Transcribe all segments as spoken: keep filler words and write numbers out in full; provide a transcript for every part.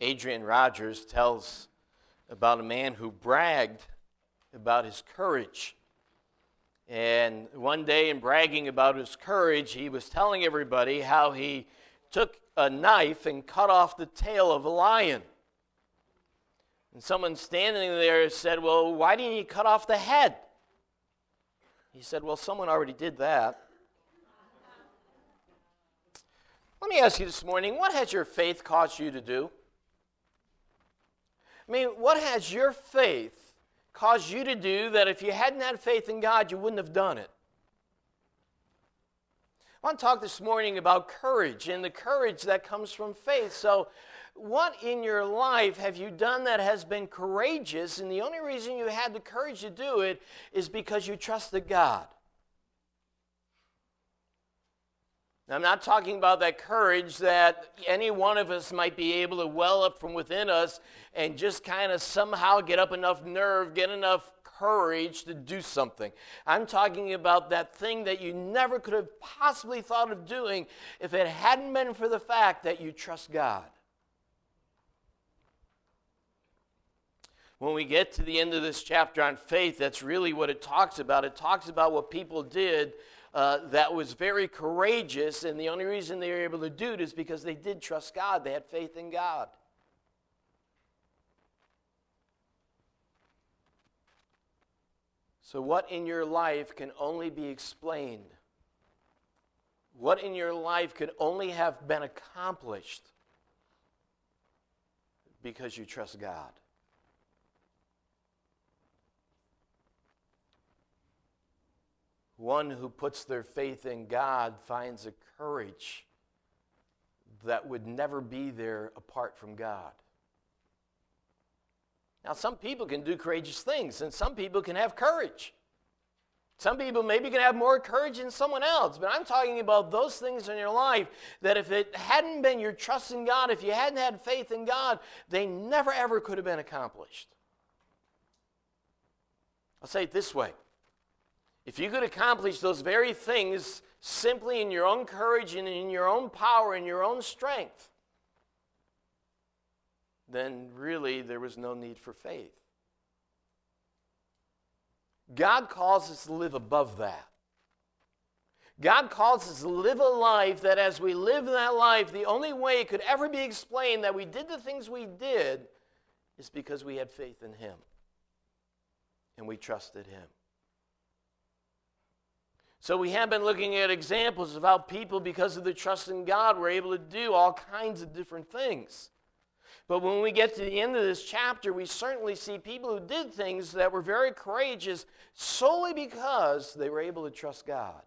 Adrian Rogers tells about a man who bragged about his courage. And one day, in bragging about his courage, he was telling everybody how he took a knife and cut off the tail of a lion. And someone standing there said, "Well, why didn't you cut off the head?" He said, "Well, someone already did that." Let me ask you this morning, what has your faith caused you to do? I mean, what has your faith caused you to do that if you hadn't had faith in God, you wouldn't have done it? I want to talk this morning about courage and the courage that comes from faith. So, what in your life have you done that has been courageous, and the only reason you had the courage to do it is because you trusted God? Now, I'm not talking about that courage that any one of us might be able to well up from within us and just kind of somehow get up enough nerve, get enough courage to do something. I'm talking about that thing that you never could have possibly thought of doing if it hadn't been for the fact that you trust God. When we get to the end of this chapter on faith, that's really what it talks about. It talks about what people did uh, that was very courageous, and the only reason they were able to do it is because they did trust God. They had faith in God. So what in your life can only be explained? What in your life could only have been accomplished because you trust God? One who puts their faith in God finds a courage that would never be there apart from God. Now, some people can do courageous things, and some people can have courage. Some people maybe can have more courage than someone else, but I'm talking about those things in your life that if it hadn't been your trust in God, if you hadn't had faith in God, they never ever could have been accomplished. I'll say it this way. If you could accomplish those very things simply in your own courage and in your own power and your own strength, then really there was no need for faith. God calls us to live above that. God calls us to live a life that as we live that life, the only way it could ever be explained that we did the things we did is because we had faith in Him and we trusted Him. So we have been looking at examples of how people, because of their trust in God, were able to do all kinds of different things. But when we get to the end of this chapter, we certainly see people who did things that were very courageous solely because they were able to trust God.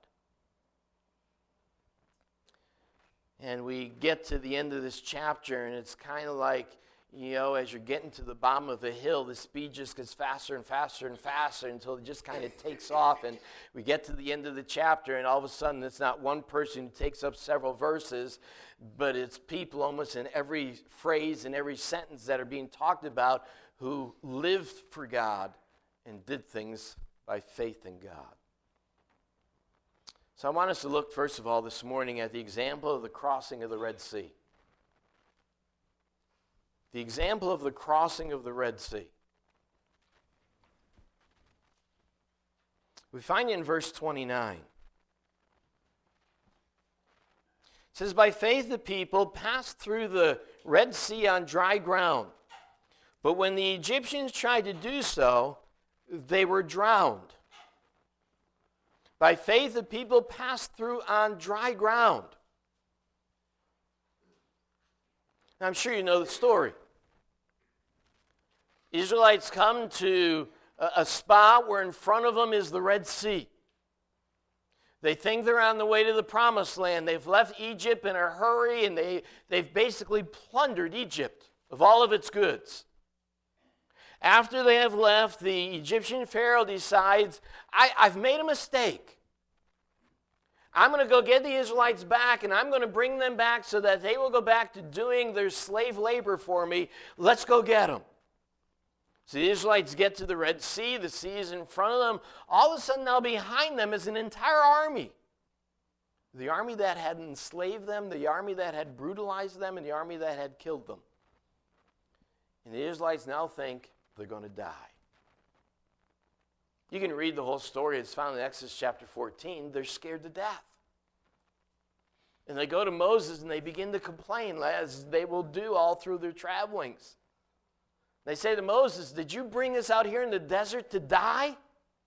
And we get to the end of this chapter, and it's kind of like, you know, as you're getting to the bottom of the hill, the speed just gets faster and faster and faster until it just kind of takes off. And we get to the end of the chapter, and all of a sudden it's not one person who takes up several verses, but it's people almost in every phrase and every sentence that are being talked about who lived for God and did things by faith in God. So I want us to look, first of all, this morning at the example of the crossing of the Red Sea. The example of the crossing of the Red Sea. We find it in verse twenty-nine. It says, "By faith the people passed through the Red Sea on dry ground. But when the Egyptians tried to do so, they were drowned." By faith the people passed through on dry ground. Now, I'm sure you know the story. Israelites come to a spot where in front of them is the Red Sea. They think they're on the way to the Promised Land. They've left Egypt in a hurry, and they, they've basically plundered Egypt of all of its goods. After they have left, the Egyptian Pharaoh decides, I, I've made a mistake. I'm going to go get the Israelites back, and I'm going to bring them back so that they will go back to doing their slave labor for me. Let's go get them. So the Israelites get to the Red Sea. The sea is in front of them. All of a sudden, now behind them is an entire army. The army that had enslaved them, the army that had brutalized them, and the army that had killed them. And the Israelites now think they're going to die. You can read the whole story. It's found in Exodus chapter fourteen. They're scared to death. And they go to Moses and they begin to complain, as they will do all through their travelings. They say to Moses, did you bring us out here in the desert to die?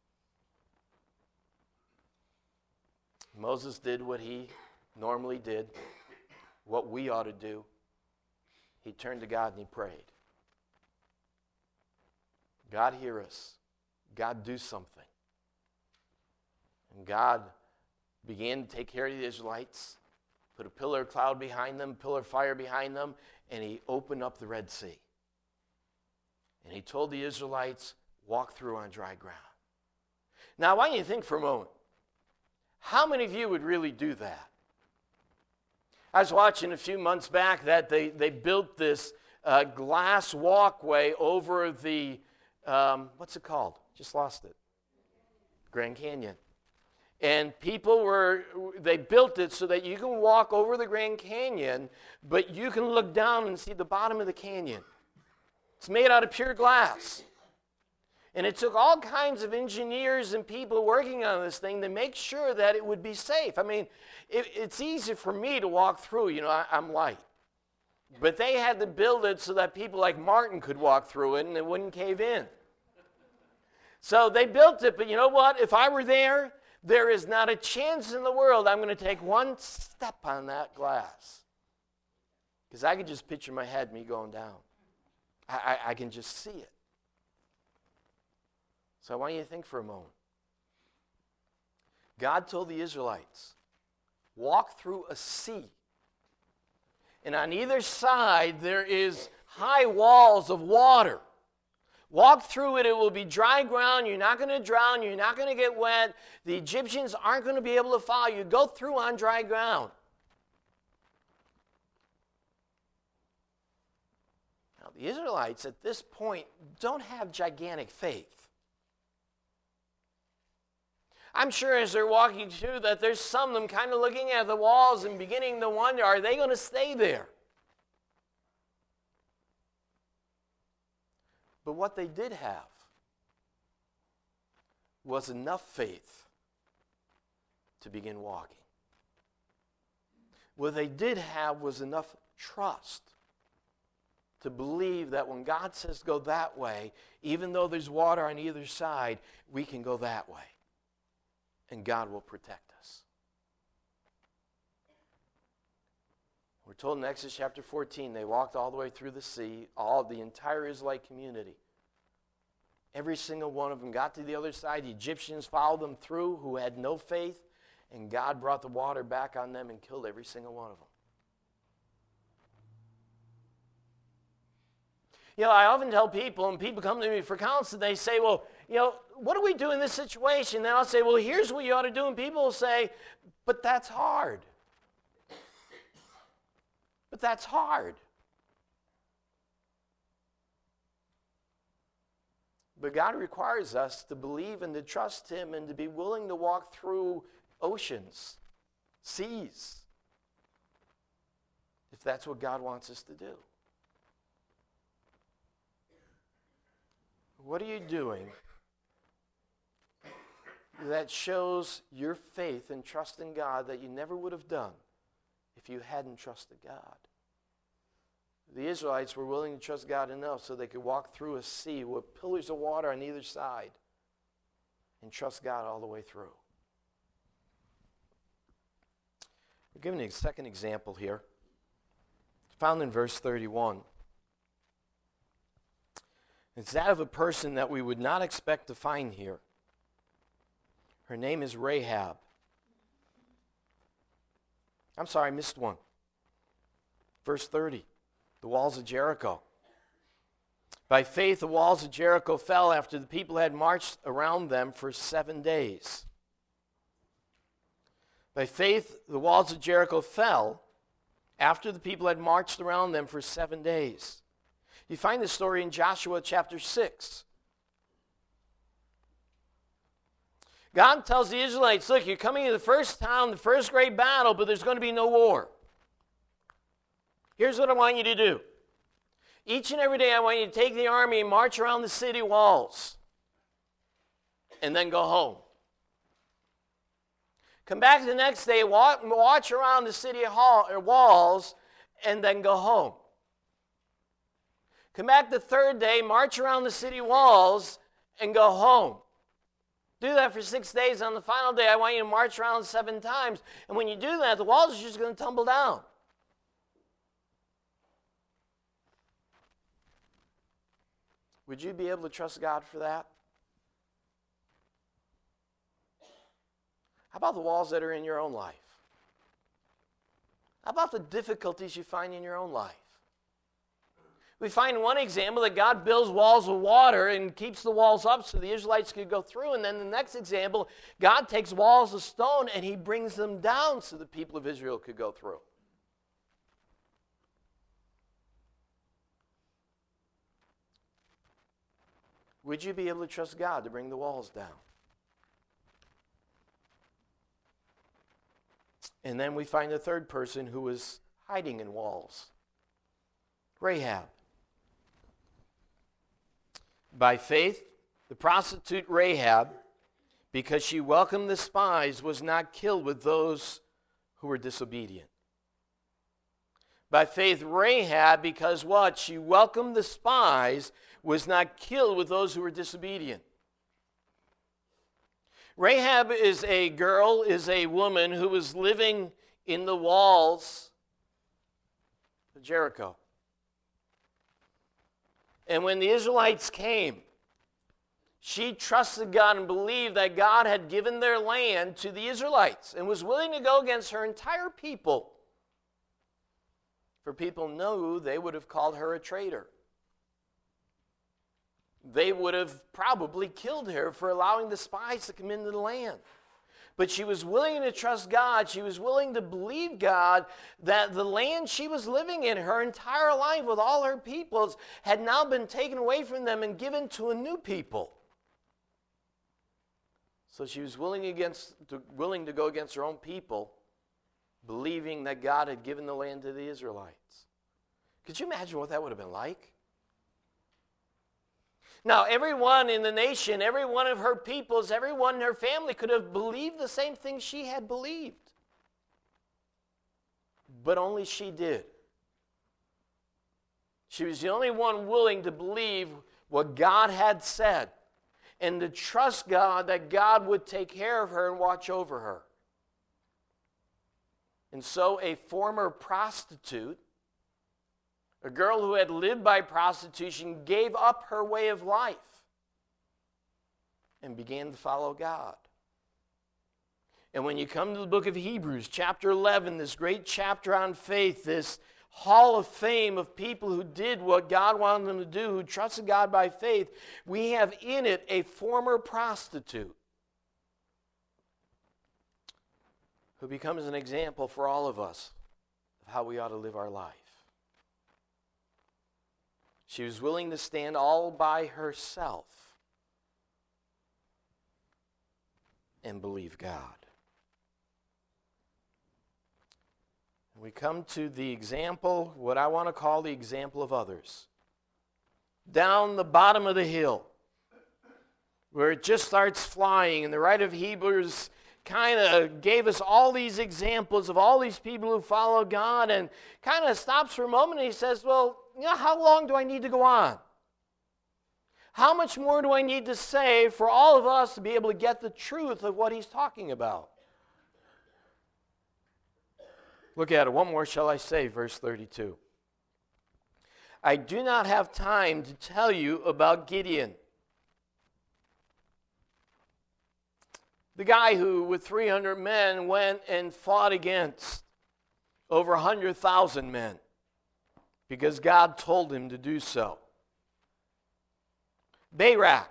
Moses did what he normally did, what we ought to do. He turned to God and he prayed. God, hear us. God, do something. And God began to take care of the Israelites, put a pillar of cloud behind them, pillar of fire behind them, and he opened up the Red Sea. And he told the Israelites, walk through on dry ground. Now, I want you to think for a moment. How many of you would really do that? I was watching a few months back that they, they built this uh, glass walkway over the, um, what's it called? Just lost it. Grand Canyon. And people were, they built it so that you can walk over the Grand Canyon, but you can look down and see the bottom of the canyon. It's made out of pure glass. And it took all kinds of engineers and people working on this thing to make sure that it would be safe. I mean, it, it's easy for me to walk through. You know, I, I'm light. But they had to build it so that people like Martin could walk through it and it wouldn't cave in. So they built it, but you know what? If I were there, there is not a chance in the world I'm going to take one step on that glass. Because I could just picture my head, me going down. I, I, I can just see it. So I want you to think for a moment. God told the Israelites, walk through a sea. And on either side, there is high walls of water. Walk through it, it will be dry ground. You're not going to drown. You're not going to get wet. The Egyptians aren't going to be able to follow you. Go through on dry ground. Now, the Israelites at this point don't have gigantic faith. I'm sure as they're walking through that there's some of them kind of looking at the walls and beginning to wonder, are they going to stay there? But what they did have was enough faith to begin walking. What they did have was enough trust to believe that when God says go that way, even though there's water on either side, we can go that way. And God will protect us. We're told in Exodus chapter fourteen, they walked all the way through the sea, all the entire Israelite community. Every single one of them got to the other side. The Egyptians followed them through who had no faith, and God brought the water back on them and killed every single one of them. You know, I often tell people, and people come to me for counsel, they say, well, you know, what do we do in this situation? Then I'll say, well, here's what you ought to do. And people will say, but that's hard. But that's hard. But God requires us to believe and to trust Him and to be willing to walk through oceans, seas, if that's what God wants us to do. What are you doing that shows your faith and trust in God that you never would have done if you hadn't trusted God? The Israelites were willing to trust God enough so they could walk through a sea with pillars of water on either side and trust God all the way through. We're given a second example here. It's found in verse thirty-one. It's that of a person that we would not expect to find here. Her name is Rahab. I'm sorry, I missed one. Verse thirty, the walls of Jericho. By faith, the walls of Jericho fell after the people had marched around them for seven days. By faith, the walls of Jericho fell after the people had marched around them for seven days. You find this story in Joshua chapter six. God tells the Israelites, look, you're coming to the first town, the first great battle, but there's going to be no war. Here's what I want you to do. Each and every day I want you to take the army and march around the city walls and then go home. Come back the next day, walk, march around the city hall, or walls, and then go home. Come back the third day, march around the city walls, and go home. Do that for six days. On the final day, I want you to march around seven times. And when you do that, the walls are just going to tumble down. Would you be able to trust God for that? How about the walls that are in your own life? How about the difficulties you find in your own life? We find one example that God builds walls of water and keeps the walls up so the Israelites could go through. And then the next example, God takes walls of stone and he brings them down so the people of Israel could go through. Would you be able to trust God to bring the walls down? And then we find a third person who was hiding in walls. Rahab. By faith, the prostitute Rahab, because she welcomed the spies, was not killed with those who were disobedient. By faith, Rahab, because what? She welcomed the spies, was not killed with those who were disobedient. Rahab is a girl, is a woman who was living in the walls of Jericho. And when the Israelites came, she trusted God and believed that God had given their land to the Israelites and was willing to go against her entire people. For people knew they would have called her a traitor. They would have probably killed her for allowing the spies to come into the land. But she was willing to trust God. She was willing to believe God that the land she was living in her entire life with all her peoples had now been taken away from them and given to a new people. So she was willing, against, to, willing to go against her own people, believing that God had given the land to the Israelites. Could you imagine what that would have been like? Now, everyone in the nation, every one of her peoples, everyone in her family could have believed the same thing she had believed. But only she did. She was the only one willing to believe what God had said and to trust God that God would take care of her and watch over her. And so a former prostitute, a girl who had lived by prostitution, gave up her way of life and began to follow God. And when you come to the book of Hebrews, chapter eleven, this great chapter on faith, this hall of fame of people who did what God wanted them to do, who trusted God by faith, we have in it a former prostitute who becomes an example for all of us of how we ought to live our life. She was willing to stand all by herself and believe God. And we come to the example, what I want to call the example of others. Down the bottom of the hill, where it just starts flying, and the writer of Hebrews kind of gave us all these examples of all these people who follow God, and kind of stops for a moment and he says, well, you know, how long do I need to go on? How much more do I need to say for all of us to be able to get the truth of what he's talking about? Look at it. What more shall I say? Verse thirty-two. I do not have time to tell you about Gideon, the guy who with three hundred men went and fought against over one hundred thousand men. Because God told him to do so. Barak,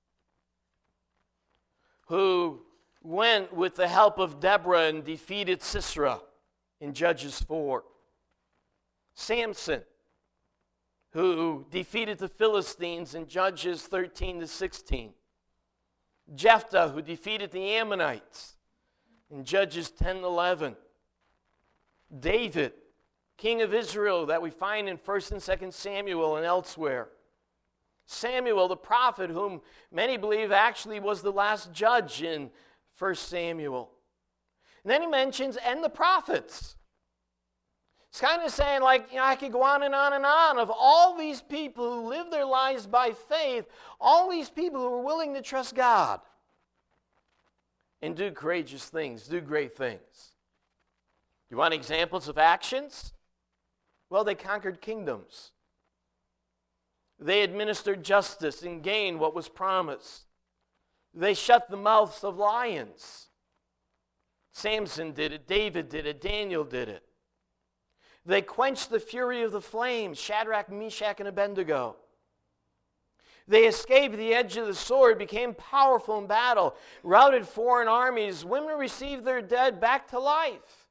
who went with the help of Deborah and defeated Sisera in Judges four. Samson, who defeated the Philistines in Judges thirteen to sixteen. Jephthah, who defeated the Ammonites in Judges ten to eleven. David, king of Israel that we find in First and Second Samuel and elsewhere. Samuel, the prophet, whom many believe actually was the last judge in First Samuel. And then he mentions, and the prophets. It's kind of saying, like, you know, I could go on and on and on of all these people who live their lives by faith, all these people who are willing to trust God and do courageous things, do great things. You want examples of actions? Well, they conquered kingdoms. They administered justice and gained what was promised. They shut the mouths of lions. Samson did it, David did it, Daniel did it. They quenched the fury of the flames, Shadrach, Meshach, and Abednego. They escaped the edge of the sword, became powerful in battle, routed foreign armies. Women received their dead back to life.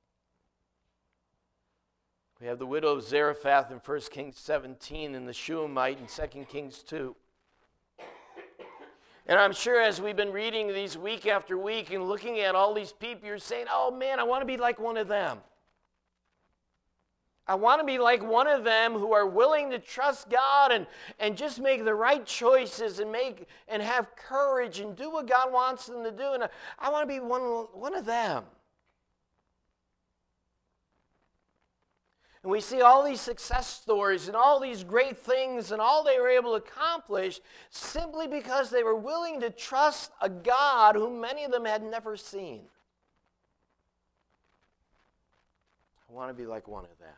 We have the widow of Zarephath in First Kings seventeen and the Shunammite in Second Kings two. And I'm sure as we've been reading these week after week and looking at all these people, you're saying, oh man, I want to be like one of them. I want to be like one of them who are willing to trust God and, and just make the right choices and make and have courage and do what God wants them to do. And I, I want to be one, one of them. And we see all these success stories and all these great things and all they were able to accomplish simply because they were willing to trust a God whom many of them had never seen. I want to be like one of them.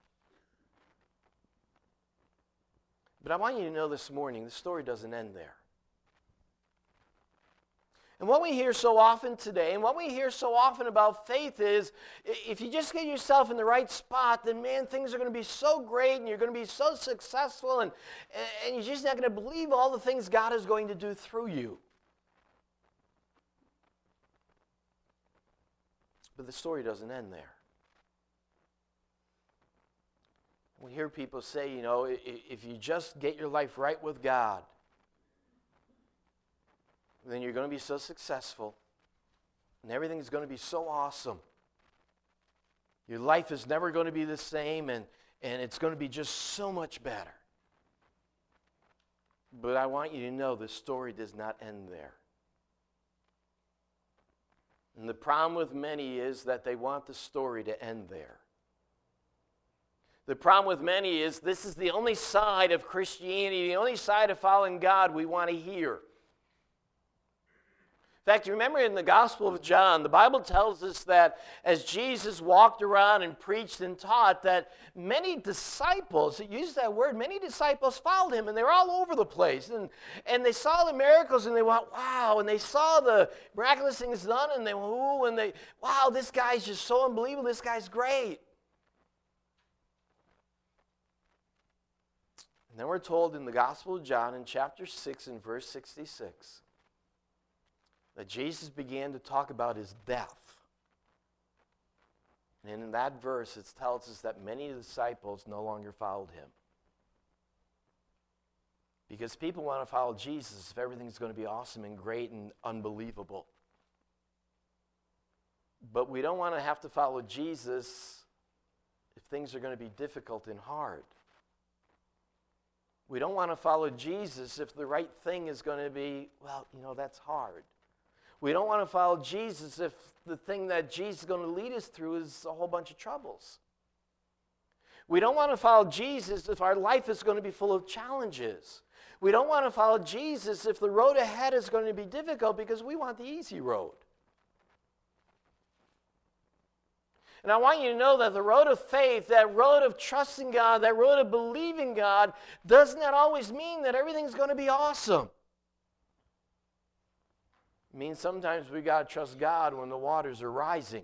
But I want you to know this morning, the story doesn't end there. And what we hear so often today, and what we hear so often about faith is, if you just get yourself in the right spot, then man, things are going to be so great, and you're going to be so successful, and, and you're just not going to believe all the things God is going to do through you. But the story doesn't end there. We hear people say, you know, if you just get your life right with God, then you're going to be so successful, and everything's going to be so awesome. Your life is never going to be the same, and, and it's going to be just so much better. But I want you to know the story does not end there. And the problem with many is that they want the story to end there. The problem with many is this is the only side of Christianity, the only side of following God we want to hear. In fact, you remember in the Gospel of John, the Bible tells us that as Jesus walked around and preached and taught, that many disciples, it used that word, many disciples followed him, and they were all over the place. And, and they saw the miracles, and they went, wow, and they saw the miraculous things done, and they went, ooh, and they, wow, this guy's just so unbelievable, this guy's great. And then we're told in the Gospel of John in chapter six and verse sixty-six that Jesus began to talk about his death. And in that verse it tells us that many disciples no longer followed him. Because people want to follow Jesus if everything's going to be awesome and great and unbelievable. But we don't want to have to follow Jesus if things are going to be difficult and hard. We don't want to follow Jesus if the right thing is going to be, well, you know, that's hard. We don't want to follow Jesus if the thing that Jesus is going to lead us through is a whole bunch of troubles. We don't want to follow Jesus if our life is going to be full of challenges. We don't want to follow Jesus if the road ahead is going to be difficult because we want the easy road. And I want you to know that the road of faith, that road of trusting God, that road of believing God, does not always mean that everything's going to be awesome. It means sometimes we got to trust God when the waters are rising.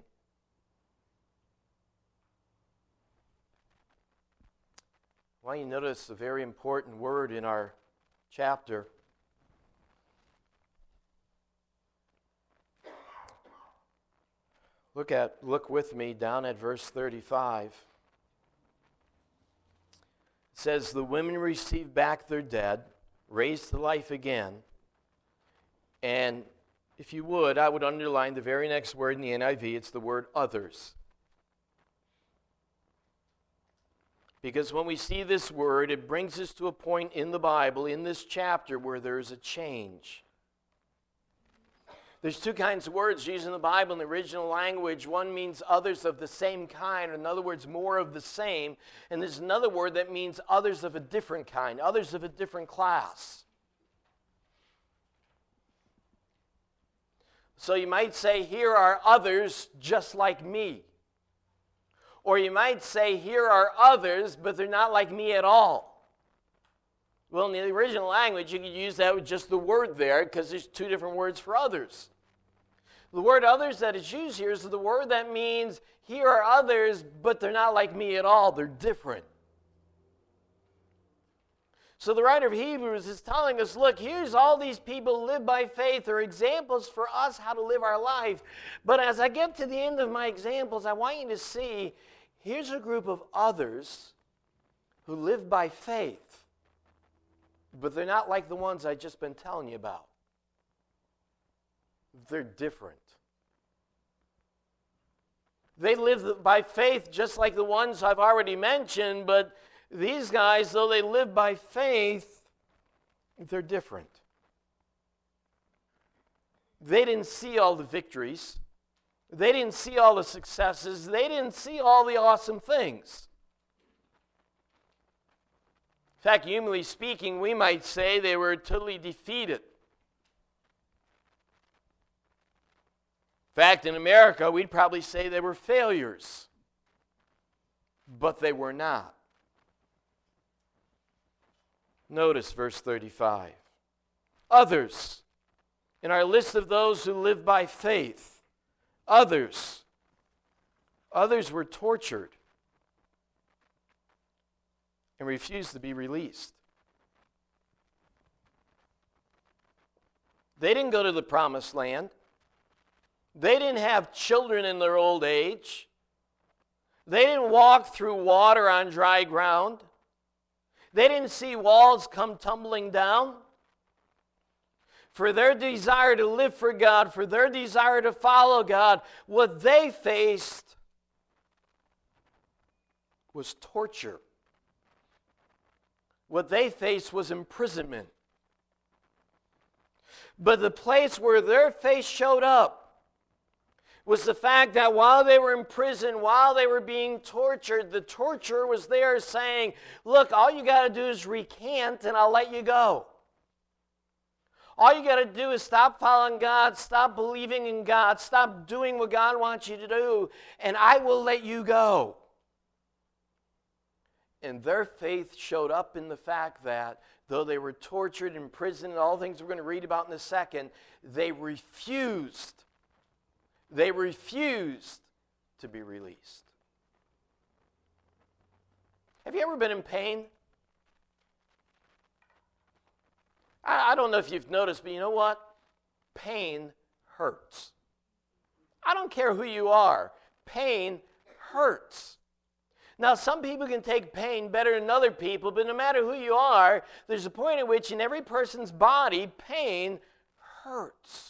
I want you to notice a very important word in our chapter. Look at, look with me down at verse thirty-five. It says, the women received back their dead, raised to life again. And if you would, I would underline the very next word in the N I V. It's the word others. Because when we see this word, it brings us to a point in the Bible, in this chapter, where there's a change. There's two kinds of words used in the Bible in the original language. One means others of the same kind, or in other words, more of the same. And there's another word that means others of a different kind, others of a different class. So you might say, here are others just like me. Or you might say, here are others, but they're not like me at all. Well, in the original language, you could use that with just the word there, because there's two different words for others. The word others that is used here is the word that means, here are others, but they're not like me at all. They're different. So the writer of Hebrews is telling us, look, here's all these people who live by faith. They're examples for us how to live our life. But as I get to the end of my examples, I want you to see, here's a group of others who live by faith, but they're not like the ones I've just been telling you about. They're different. They live by faith just like the ones I've already mentioned, but these guys, though they live by faith, they're different. They didn't see all the victories. They didn't see all the successes. They didn't see all the awesome things. In fact, humanly speaking, we might say they were totally defeated. In fact, in America, we'd probably say they were failures. But they were not. Notice verse thirty-five. Others, in our list of those who live by faith, others, others were tortured and refused to be released. They didn't go to the promised land. They didn't have children in their old age. They didn't walk through water on dry ground. They didn't see walls come tumbling down. For their desire to live for God, for their desire to follow God, what they faced was torture. What they faced was imprisonment. But the place where their faith showed up was the fact that while they were in prison, while they were being tortured, the torturer was there saying, look, all you got to do is recant and I'll let you go. All you got to do is stop following God, stop believing in God, stop doing what God wants you to do, and I will let you go. And their faith showed up in the fact that though they were tortured, imprisoned, and all the things we're going to read about in a second, they refused. They refused to be released. Have you ever been in pain? I, I don't know if you've noticed, but you know what? Pain hurts. I don't care who you are. Pain hurts. Now, some people can take pain better than other people, but no matter who you are, there's a point at which in every person's body, pain hurts.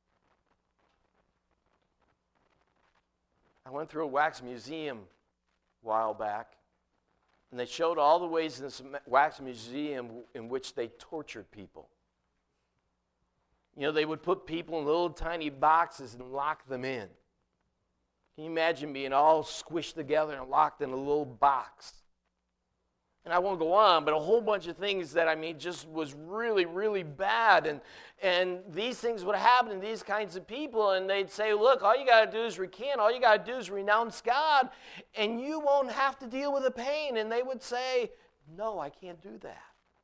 I went through a wax museum a while back, and they showed all the ways in this wax museum in which they tortured people. You know, they would put people in little tiny boxes and lock them in. Can you imagine being all squished together and locked in a little box? And I won't go on, but a whole bunch of things that, I mean, just was really, really bad. And, and these things would happen to these kinds of people, and they'd say, look, all you got to do is recant. All you got to do is renounce God, and you won't have to deal with the pain. And they would say, no, I can't do that.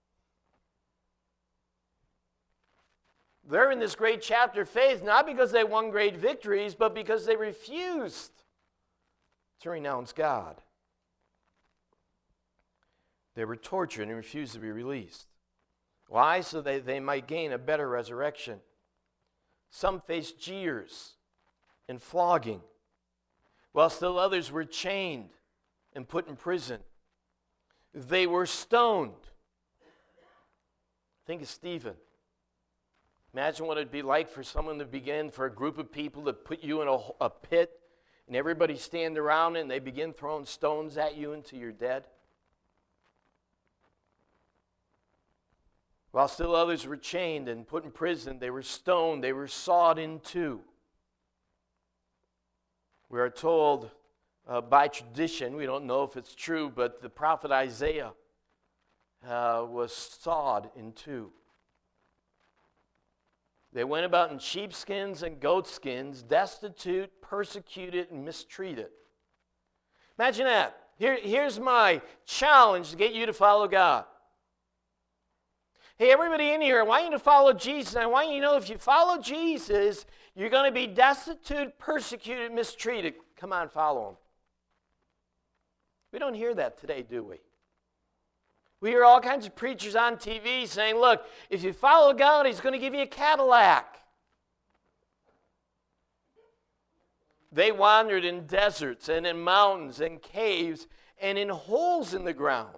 They're in this great chapter of faith, not because they won great victories, but because they refused to renounce God. They were tortured and refused to be released. Why? So that they might gain a better resurrection. Some faced jeers and flogging, while still others were chained and put in prison. They were stoned. Think of Stephen. Imagine what it'd be like for someone to begin, for a group of people to put you in a, a pit, and everybody stand around it, and they begin throwing stones at you until you're dead. While still others were chained and put in prison, they were stoned, they were sawed in two. We are told uh, by tradition, we don't know if it's true, but the prophet Isaiah uh, was sawed in two. They went about in sheepskins and goatskins, destitute, persecuted, and mistreated. Imagine that. Here, here's my challenge to get you to follow God. Hey, everybody in here, I want you to follow Jesus. And I want you to know if you follow Jesus, you're going to be destitute, persecuted, mistreated. Come on, follow him. We don't hear that today, do we? We hear all kinds of preachers on T V saying, look, if you follow God, he's going to give you a Cadillac. They wandered in deserts and in mountains and caves and in holes in the ground.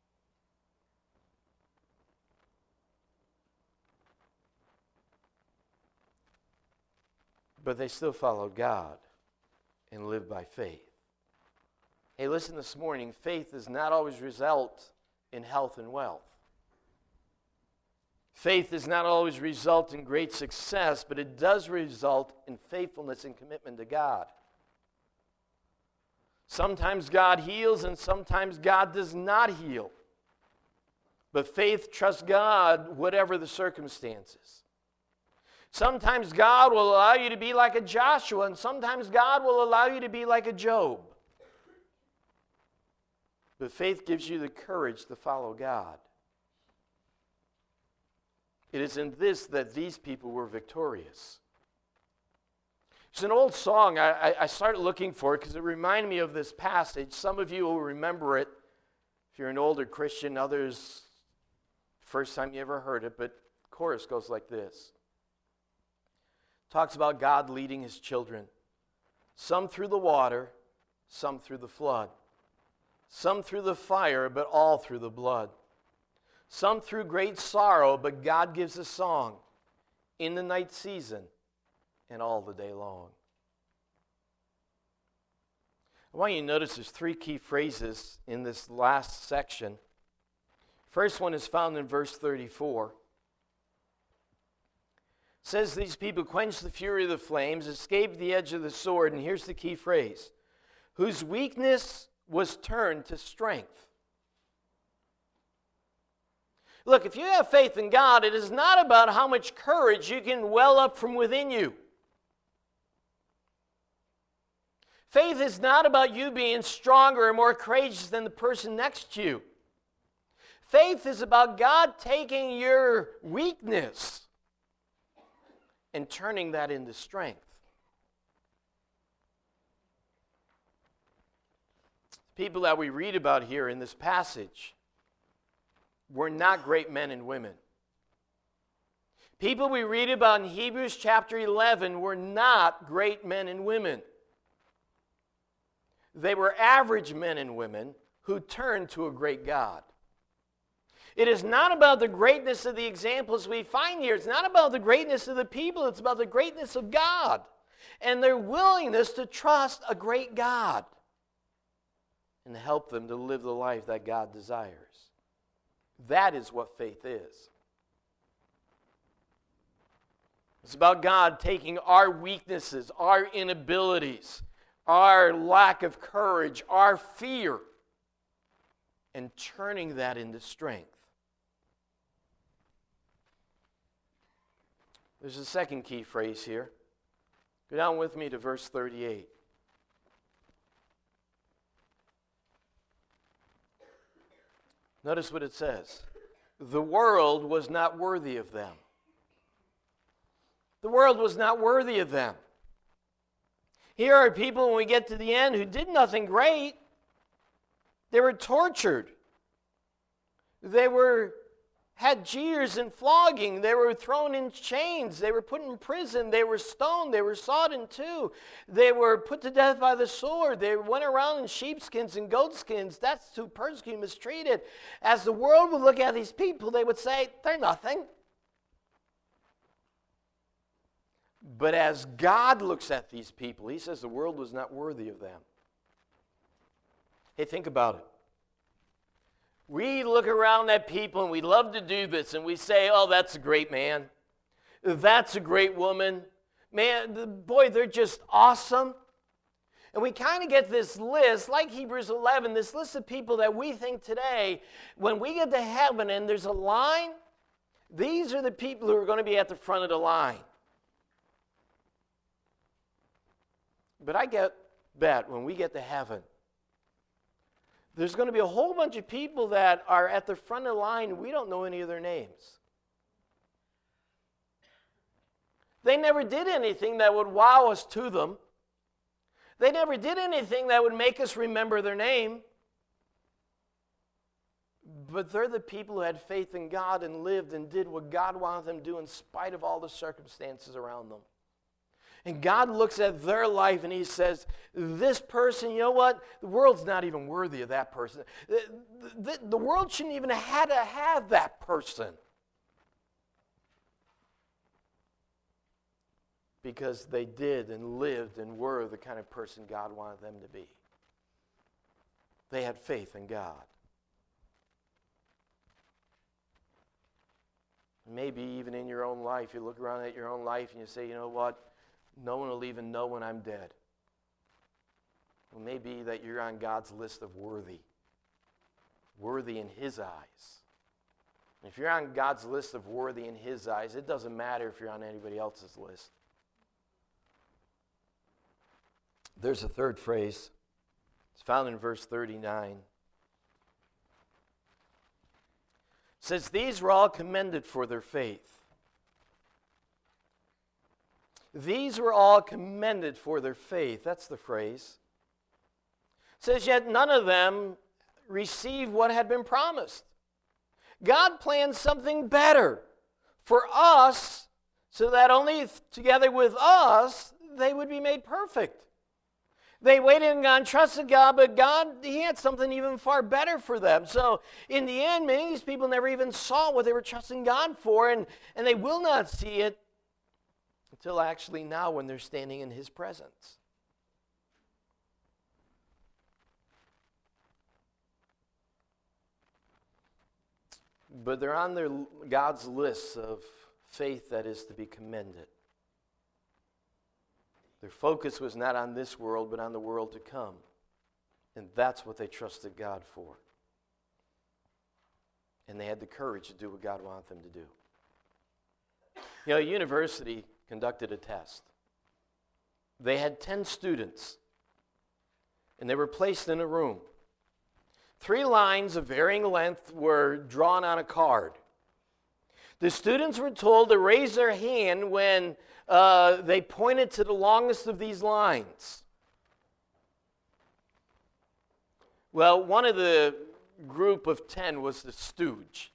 But they still followed God and lived by faith. Hey, listen this morning, faith does not always result in health and wealth. Faith does not always result in great success, but it does result in faithfulness and commitment to God. Sometimes God heals and sometimes God does not heal. But faith trusts God whatever the circumstances. Sometimes God will allow you to be like a Joshua, and sometimes God will allow you to be like a Job. But faith gives you the courage to follow God. It is in this that these people were victorious. It's an old song. I, I, I started looking for it because it reminded me of this passage. Some of you will remember it if you're an older Christian. Others, first time you ever heard it. But the chorus goes like this. Talks about God leading his children. Some through the water, some through the flood. Some through the fire, but all through the blood. Some through great sorrow, but God gives a song in the night season and all the day long. I want you to notice there's three key phrases in this last section. First one is found in verse thirty-four. It says these people quenched the fury of the flames, escaped the edge of the sword, and here's the key phrase, whose weakness was turned to strength. Look, if you have faith in God, it is not about how much courage you can well up from within you. Faith is not about you being stronger or more courageous than the person next to you. Faith is about God taking your weakness and turning that into strength. People that we read about here in this passage were not great men and women. People we read about in Hebrews chapter eleven were not great men and women. They were average men and women who turned to a great God. It is not about the greatness of the examples we find here. It's not about the greatness of the people. It's about the greatness of God and their willingness to trust a great God and help them to live the life that God desires. That is what faith is. It's about God taking our weaknesses, our inabilities, our lack of courage, our fear, and turning that into strength. There's a second key phrase here. Go down with me to verse thirty-eight. Notice what it says. The world was not worthy of them. The world was not worthy of them. Here are people, when we get to the end, who did nothing great. They were tortured. They were had jeers and flogging. They were thrown in chains. They were put in prison. They were stoned. They were sawed in two. They were put to death by the sword. They went around in sheepskins and goatskins. That's who persecuted, mistreated. As the world would look at these people, they would say, they're nothing. But as God looks at these people, he says the world was not worthy of them. Hey, think about it. We look around at people and we love to do this and we say, oh, that's a great man. That's a great woman. Man, the, boy, they're just awesome. And we kind of get this list, like Hebrews eleven, this list of people that we think today, when we get to heaven and there's a line, these are the people who are going to be at the front of the line. But I get bet when we get to heaven, there's going to be a whole bunch of people that are at the front of the line and we don't know any of their names. They never did anything that would wow us to them. They never did anything that would make us remember their name. But they're the people who had faith in God and lived and did what God wanted them to do in spite of all the circumstances around them. And God looks at their life and he says, this person, you know what? The world's not even worthy of that person. The, the, the world shouldn't even have had to have that person. Because they did and lived and were the kind of person God wanted them to be. They had faith in God. Maybe even in your own life, you look around at your own life and you say, you know what? No one will even know when I'm dead. Well, maybe that you're on God's list of worthy. Worthy in His eyes. If you're on God's list of worthy in His eyes, it doesn't matter if you're on anybody else's list. There's a third phrase. It's found in verse thirty-nine. It says, these were all commended for their faith. These were all commended for their faith. That's the phrase. It says, yet none of them received what had been promised. God planned something better for us so that only together with us they would be made perfect. They waited on God, trusted God, but God, He had something even far better for them. So in the end, many of these people never even saw what they were trusting God for, and, and they will not see it until actually now when they're standing in His presence. But they're on their God's list of faith that is to be commended. Their focus was not on this world, but on the world to come. And that's what they trusted God for. And they had the courage to do what God wanted them to do. You know, a university conducted a test. They had ten students, and they were placed in a room. Three lines of varying length were drawn on a card. The students were told to raise their hand when uh, they pointed to the longest of these lines. Well, one of the group of ten was the stooge.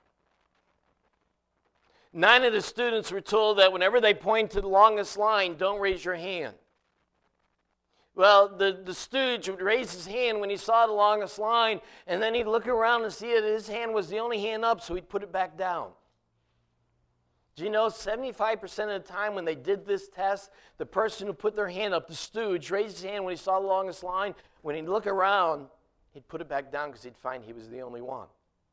Nine of the students were told that whenever they point to the longest line, don't raise your hand. Well, the, the stooge would raise his hand when he saw the longest line, and then he'd look around and see that his hand was the only hand up, so he'd put it back down. Do you know seventy-five percent of the time when they did this test, the person who put their hand up, the stooge, raised his hand when he saw the longest line. When he'd look around, he'd put it back down because he'd find he was the only one.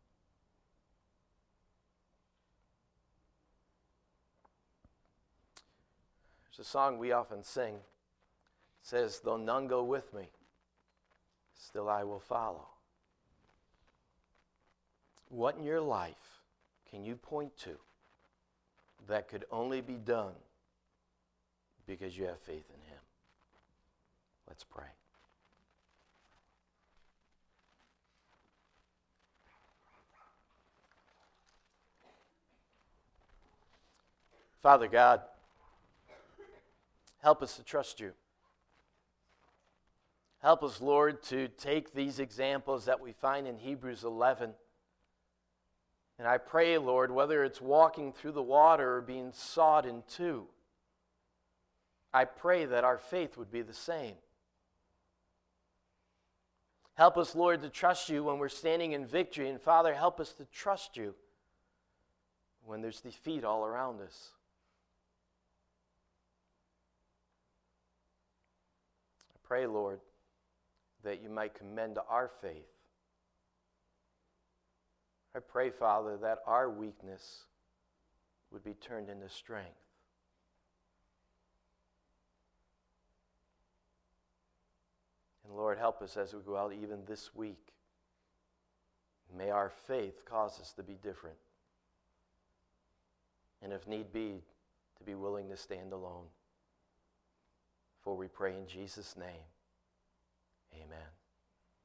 There's a song we often sing. It says, though none go with me, still I will follow. What in your life can you point to that could only be done because you have faith in Him? Let's pray. Father God, help us to trust You. Help us, Lord, to take these examples that we find in Hebrews eleven. And I pray, Lord, whether it's walking through the water or being sawed in two, I pray that our faith would be the same. Help us, Lord, to trust You when we're standing in victory. And Father, help us to trust You when there's defeat all around us. I pray, Lord, that You might commend our faith I pray, Father, that our weakness would be turned into strength. And Lord, help us as we go out even this week. May our faith cause us to be different. And if need be, to be willing to stand alone. For we pray in Jesus' name, amen.